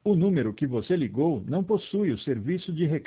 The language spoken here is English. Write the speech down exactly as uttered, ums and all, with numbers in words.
O número que você ligou não possui o serviço de